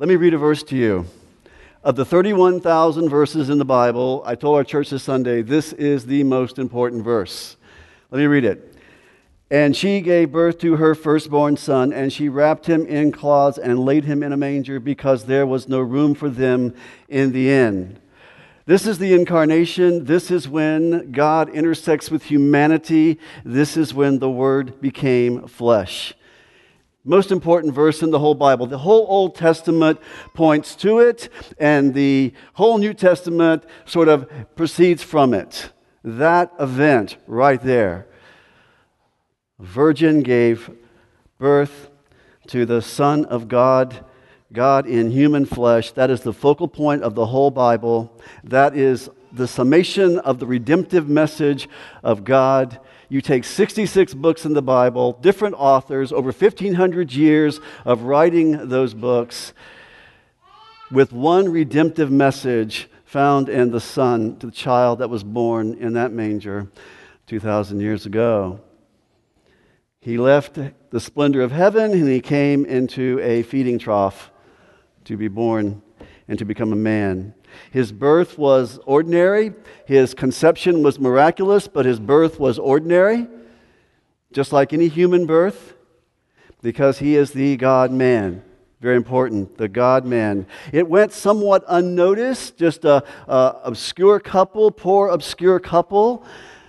Let me read a verse to you. Of the 31,000 verses in the Bible, I told our church this Sunday, this is the most important verse. Let me read it. And she gave birth to her firstborn son, and she wrapped him in cloths and laid him in a manger because there was no room for them in the inn. This is the incarnation. This is when God intersects with humanity. This is when the Word became flesh. Most important verse in the whole Bible. The whole Old Testament points to it, and the whole New Testament sort of proceeds from it. That event right there. A virgin gave birth to the Son of God, God in human flesh. That is the focal point of the whole Bible. That is the summation of the redemptive message of God. You take 66 books in the Bible, different authors, over 1,500 years of writing those books, with one redemptive message found in the Son, the child that was born in that manger 2,000 years ago. He left the splendor of heaven and he came into a feeding trough to be born and to become a man. His birth was ordinary. His conception was miraculous, but his birth was ordinary, just like any human birth, because he is the God-man. Very important, the God-man. It went somewhat unnoticed, just a obscure couple, poor obscure couple,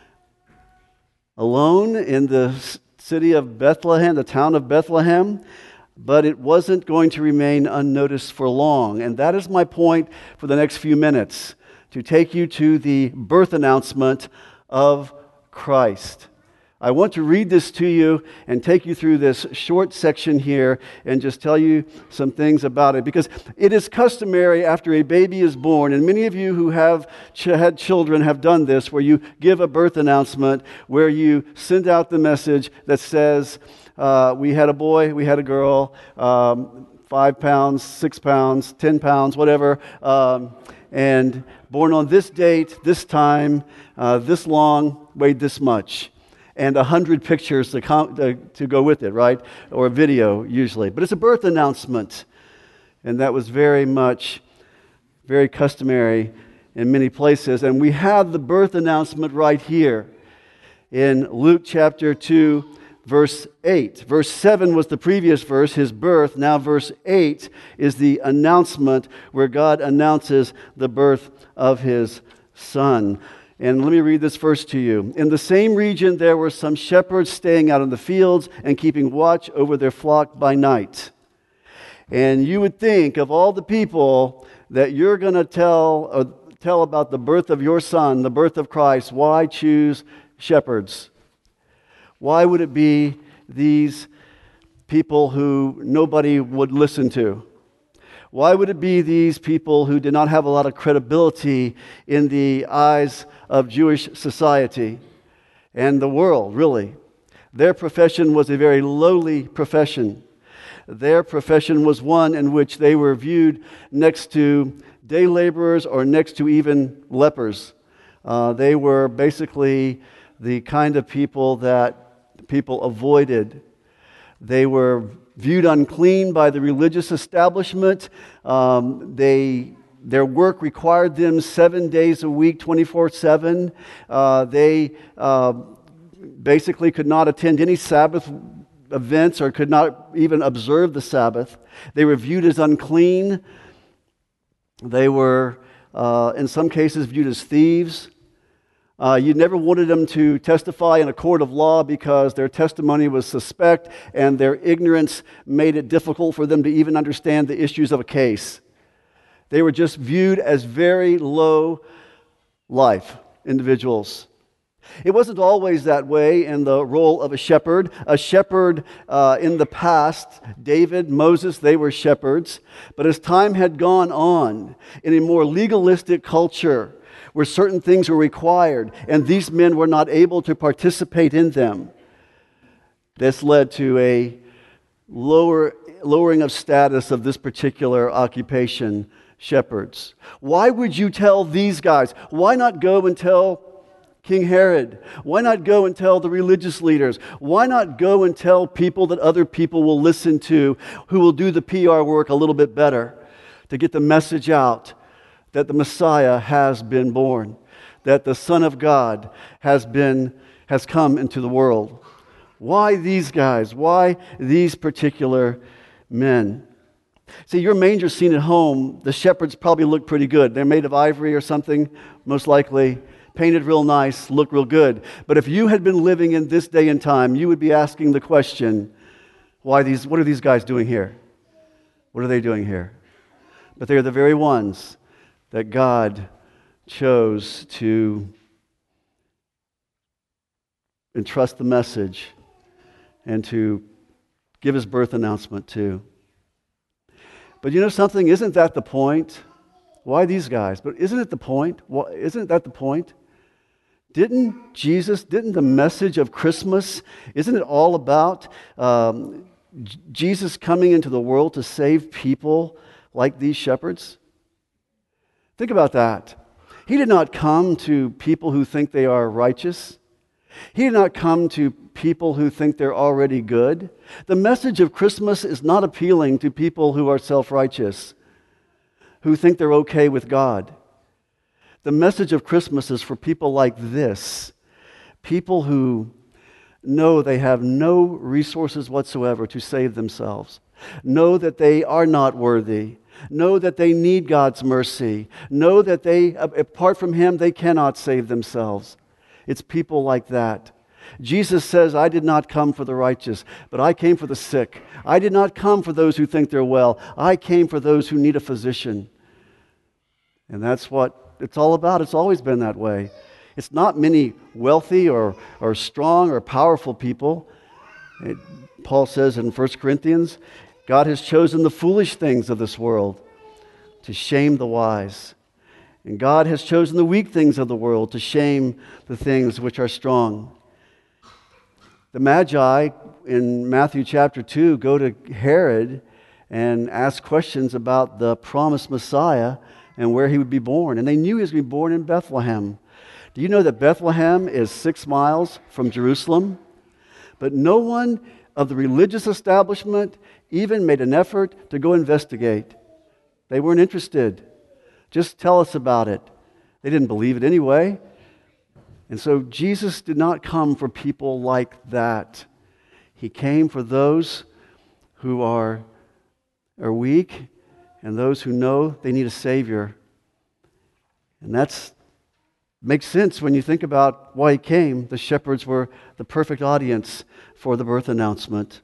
alone in the city of Bethlehem, the town of Bethlehem. But it wasn't going to remain unnoticed for long. And that is my point for the next few minutes, to take you to the birth announcement of Christ. I want to read this to you and take you through this short section here and just tell you some things about it. Because it is customary after a baby is born, and many of you who have had children have done this, where you give a birth announcement, where you send out the message that says, we had a boy, we had a girl, 5 pounds, 6 pounds, 10 pounds, whatever, and born on this date, this time, this long, weighed this much, and 100 pictures to go with it, right? Or a video, usually. But it's a birth announcement, and that was very customary in many places. And we have the birth announcement right here in Luke chapter 2, Verse 8. Verse 7 was the previous verse, his birth. Now verse 8 is the announcement where God announces the birth of his Son. And let me read this verse to you. In the same region there were some shepherds staying out in the fields and keeping watch over their flock by night. And you would think of all the people that you're going to tell about the birth of your Son, the birth of Christ, why choose shepherds? Why would it be these people who nobody would listen to? Why would it be these people who did not have a lot of credibility in the eyes of Jewish society and the world, really? Their profession was a very lowly profession. Their profession was one in which they were viewed next to day laborers or next to even lepers. They were basically the kind of people that people avoided. They were viewed unclean by the religious establishment. Their work required them 7 days a week, 24/7. They basically could not attend any Sabbath events or could not even observe the Sabbath. They were viewed as unclean. They were, in some cases, viewed as thieves. You never wanted them to testify in a court of law because their testimony was suspect and their ignorance made it difficult for them to even understand the issues of a case. They were just viewed as very low life individuals. It wasn't always that way in the role of a shepherd. A shepherd in the past, David, Moses, they were shepherds. But as time had gone on, in a more legalistic culture, where certain things were required, and these men were not able to participate in them, this led to a lowering of status of this particular occupation, shepherds. Why would you tell these guys? Why not go and tell King Herod? Why not go and tell the religious leaders? Why not go and tell people that other people will listen to, who will do the PR work a little bit better? to get the message out that the Messiah has been born, that the Son of God has come into the world. Why these guys? Why these particular men? See, your manger scene at home, the shepherds probably look pretty good. They're made of ivory or something, most likely, painted real nice, look real good. But if you had been living in this day and time, you would be asking the question, what are these guys doing here? What are they doing here? But they're the very ones that God chose to entrust the message and to give his birth announcement to. But you know something? Isn't that the point? Why these guys? But isn't it the point? Isn't that the point? Didn't the message of Christmas, isn't it all about Jesus coming into the world to save people like these shepherds? Think about that. He did not come to people who think they are righteous. He did not come to people who think they're already good. The message of Christmas is not appealing to people who are self-righteous, who think they're okay with God. The message of Christmas is for people like this, people who know they have no resources whatsoever to save themselves, know that they are not worthy, know that they need God's mercy, know that apart from Him, they cannot save themselves. It's people like that. Jesus says, I did not come for the righteous, but I came for the sick. I did not come for those who think they're well. I came for those who need a physician. And that's what it's all about. It's always been that way. It's not many wealthy or strong or powerful people. Paul says in 1 Corinthians, God has chosen the foolish things of this world to shame the wise. And God has chosen the weak things of the world to shame the things which are strong. The Magi in Matthew chapter 2 go to Herod and ask questions about the promised Messiah and where he would be born. And they knew he was going to be born in Bethlehem. Do you know that Bethlehem is 6 miles from Jerusalem? But no one of the religious establishment even made an effort to go investigate. They weren't interested. Just tell us about it. They didn't believe it anyway. And so Jesus did not come for people like that. He came for those who are weak and those who know they need a Savior. And that makes sense when you think about why He came. The shepherds were the perfect audience for the birth announcement.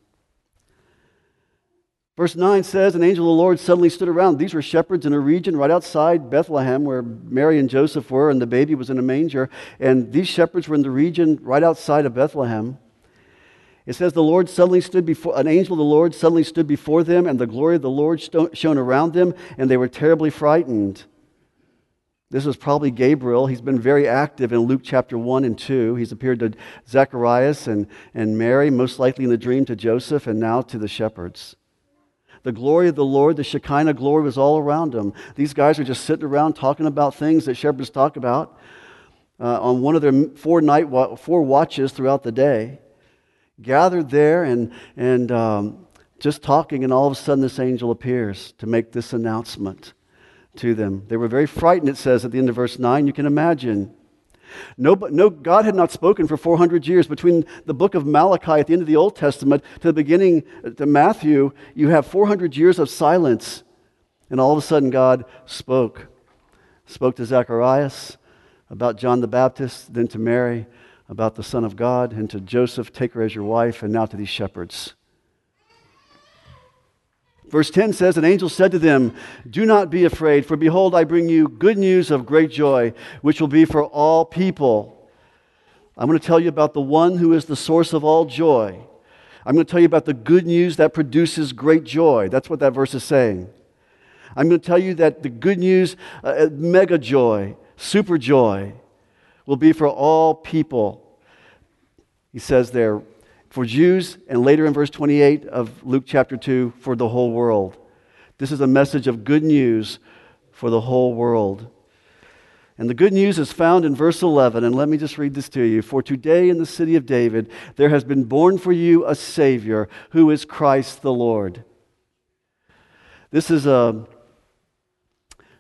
Verse 9 says, an angel of the Lord suddenly stood around. These were shepherds in a region right outside Bethlehem where Mary and Joseph were, and the baby was in a manger. And these shepherds were in the region right outside of Bethlehem. It says an angel of the Lord suddenly stood before them, and the glory of the Lord shone around them, and they were terribly frightened. This was probably Gabriel. He's been very active in Luke chapter 1 and 2. He's appeared to Zacharias and Mary, most likely in the dream to Joseph, and now to the shepherds. The glory of the Lord, the Shekinah glory, was all around them. These guys are just sitting around talking about things that shepherds talk about on one of their 4 watches throughout the day. Gathered there and just talking, and all of a sudden this angel appears to make this announcement to them. They were very frightened, it says at the end of verse 9. You can imagine. No, God had not spoken for 400 years. Between the book of Malachi at the end of the Old Testament to the beginning to Matthew, you have 400 years of silence. And all of a sudden God spoke. Spoke to Zacharias about John the Baptist, then to Mary about the Son of God, and to Joseph, take her as your wife, and now to these shepherds. Verse 10 says, an angel said to them, do not be afraid, for behold, I bring you good news of great joy, which will be for all people. I'm going to tell you about the one who is the source of all joy. I'm going to tell you about the good news that produces great joy. That's what that verse is saying. I'm going to tell you that the good news, mega joy, super joy, will be for all people. He says there, for Jews, and later in verse 28 of Luke chapter 2, for the whole world. This is a message of good news for the whole world. And the good news is found in verse 11, and let me just read this to you. For today in the city of David there has been born for you a Savior, who is Christ the Lord. This is a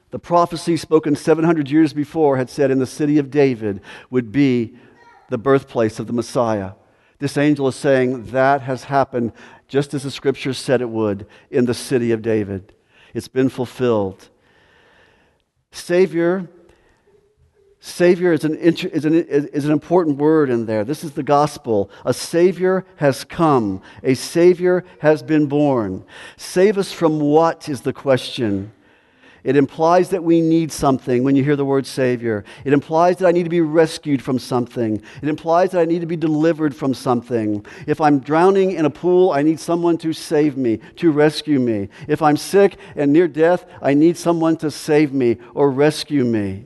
The prophecy spoken 700 years before had said in the city of David would be the birthplace of the Messiah. This angel is saying that has happened just as the scriptures said it would in the city of David. It's been fulfilled. Savior is an important word in there. This is the gospel. A Savior has come. A Savior has been born. Save us from what is the question. It implies that we need something when you hear the word Savior. It implies that I need to be rescued from something. It implies that I need to be delivered from something. If I'm drowning in a pool, I need someone to save me, to rescue me. If I'm sick and near death, I need someone to save me or rescue me.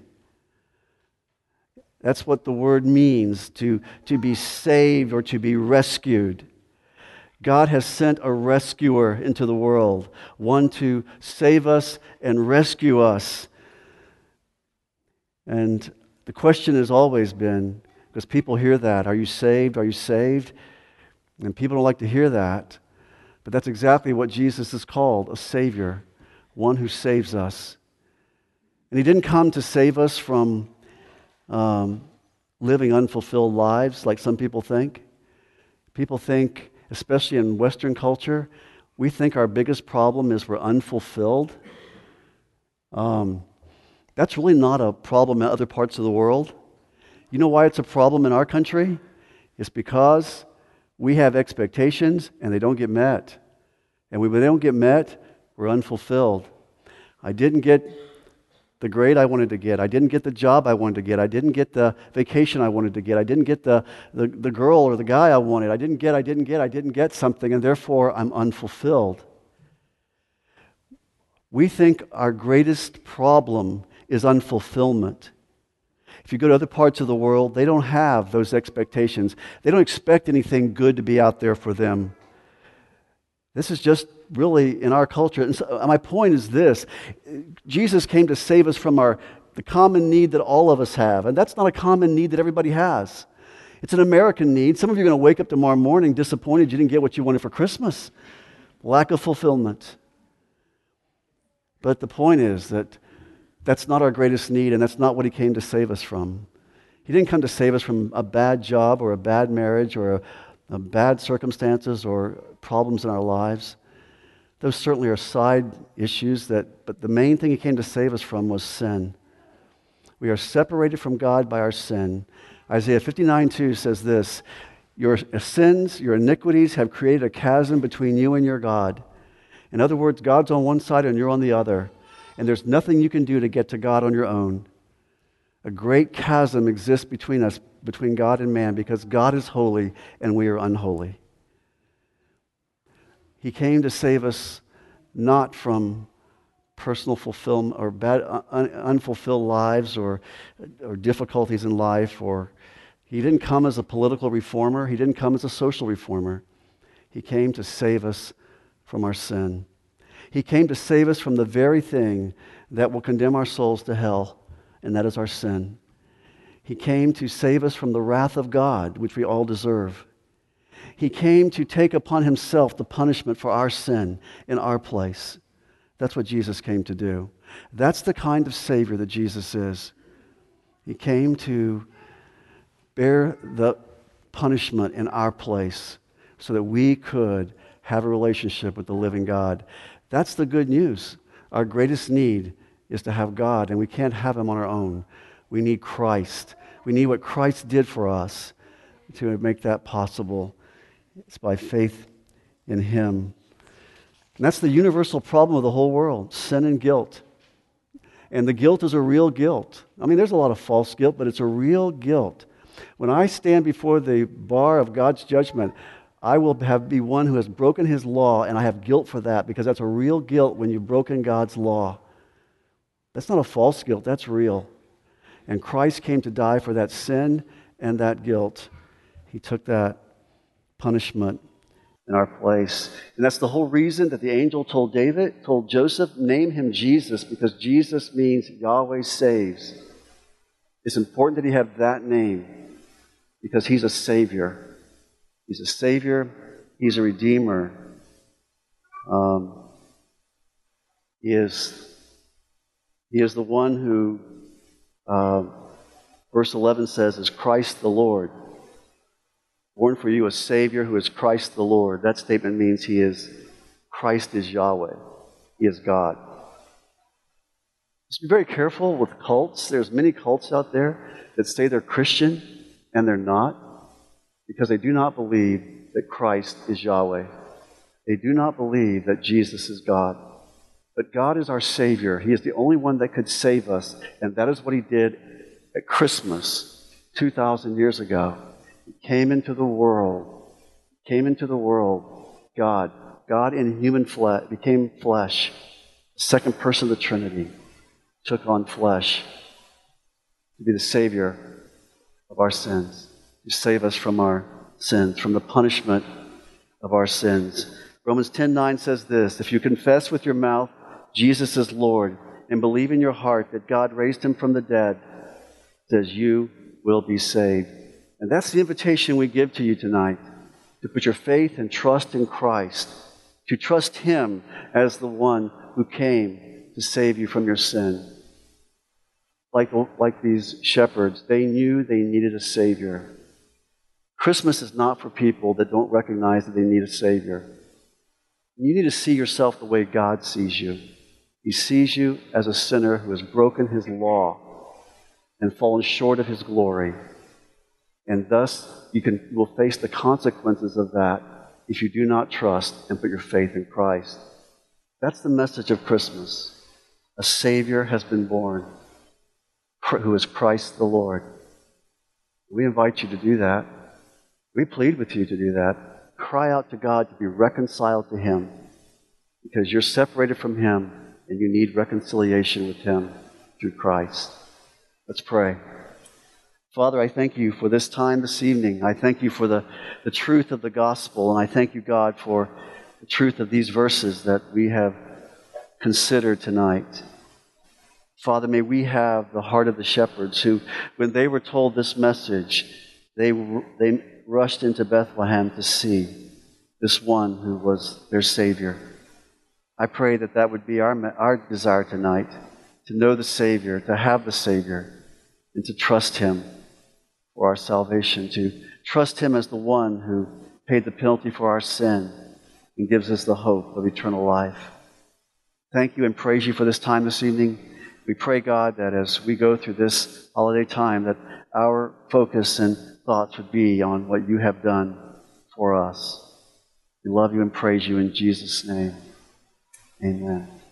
That's what the word means, to be saved or to be rescued. God has sent a rescuer into the world, one to save us and rescue us. And the question has always been, because people hear that, are you saved? Are you saved? And people don't like to hear that. But that's exactly what Jesus is called, a Savior, one who saves us. And He didn't come to save us from living unfulfilled lives like some people think. People think, especially in Western culture, we think our biggest problem is we're unfulfilled. That's really not a problem in other parts of the world. You know why it's a problem in our country? It's because we have expectations and they don't get met. And when they don't get met, we're unfulfilled. I didn't get the grade I wanted to get. I didn't get the job I wanted to get. I didn't get the vacation I wanted to get. I didn't get the girl or the guy I wanted. I didn't get something, and therefore I'm unfulfilled. We think our greatest problem is unfulfillment. If you go to other parts of the world, they don't have those expectations. They don't expect anything good to be out there for them. This is just really in our culture. And so my point is this. Jesus came to save us from the common need that all of us have. And that's not a common need that everybody has. It's an American need. Some of you are going to wake up tomorrow morning disappointed you didn't get what you wanted for Christmas. Lack of fulfillment. But the point is that that's not our greatest need, and that's not what He came to save us from. He didn't come to save us from a bad job or a bad marriage or a bad circumstances or problems in our lives. Those certainly are side issues, but the main thing He came to save us from was sin. We are separated from God by our sin. Isaiah 59:2 says this, your sins, your iniquities have created a chasm between you and your God. In other words, God's on one side and you're on the other. And there's nothing you can do to get to God on your own. A great chasm exists between us, between God and man, because God is holy and we are unholy. He came to save us not from personal fulfillment or unfulfilled lives or difficulties in life. He didn't come as a political reformer. He didn't come as a social reformer. He came to save us from our sin. He came to save us from the very thing that will condemn our souls to hell, and that is our sin. He came to save us from the wrath of God, which we all deserve. He came to take upon Himself the punishment for our sin in our place. That's what Jesus came to do. That's the kind of Savior that Jesus is. He came to bear the punishment in our place so that we could have a relationship with the living God. That's the good news. Our greatest need is to have God, and we can't have Him on our own. We need Christ. We need what Christ did for us to make that possible. It's by faith in Him. And that's the universal problem of the whole world, sin and guilt. And the guilt is a real guilt. I mean, there's a lot of false guilt, but it's a real guilt. When I stand before the bar of God's judgment, I will be one who has broken His law, and I have guilt for that, because that's a real guilt when you've broken God's law. That's not a false guilt, that's real. And Christ came to die for that sin and that guilt. He took that punishment in our place. And that's the whole reason that the angel told Joseph, name him Jesus, because Jesus means Yahweh saves. It's important that he have that name because he's a Savior. He's a Savior. He's a Redeemer. He He is the one who, verse 11 says, is Christ the Lord. Born for you a Savior who is Christ the Lord. That statement means Christ is Yahweh. He is God. Just be very careful with cults. There's many cults out there that say they're Christian and they're not, because they do not believe that Christ is Yahweh. They do not believe that Jesus is God. But God is our Savior. He is the only one that could save us, and that is what He did at Christmas 2,000 years ago. He came into the world. God in human flesh, became flesh. The second person of the Trinity took on flesh to be the Savior of our sins, to save us from our sins, from the punishment of our sins. Romans 10:9 says this, if you confess with your mouth Jesus is Lord and believe in your heart that God raised Him from the dead, it says you will be saved. And that's the invitation we give to you tonight, to put your faith and trust in Christ, to trust Him as the one who came to save you from your sin. Like these shepherds, they knew they needed a Savior. Christmas is not for people that don't recognize that they need a Savior. You need to see yourself the way God sees you. He sees you as a sinner who has broken His law and fallen short of His glory. And thus, you will face the consequences of that if you do not trust and put your faith in Christ. That's the message of Christmas. A Savior has been born, who is Christ the Lord. We invite you to do that. We plead with you to do that. Cry out to God to be reconciled to Him, because you're separated from Him and you need reconciliation with Him through Christ. Let's pray. Father, I thank you for this time this evening. I thank you for the truth of the gospel, and I thank you, God, for the truth of these verses that we have considered tonight. Father, may we have the heart of the shepherds who, when they were told this message, they rushed into Bethlehem to see this one who was their Savior. I pray that that would be our desire tonight, to know the Savior, to have the Savior, and to trust Him for our salvation, to trust Him as the one who paid the penalty for our sin and gives us the hope of eternal life. Thank you and praise you for this time this evening. We pray, God, that as we go through this holiday time, that our focus and thoughts would be on what you have done for us. We love you and praise you in Jesus' name. Amen.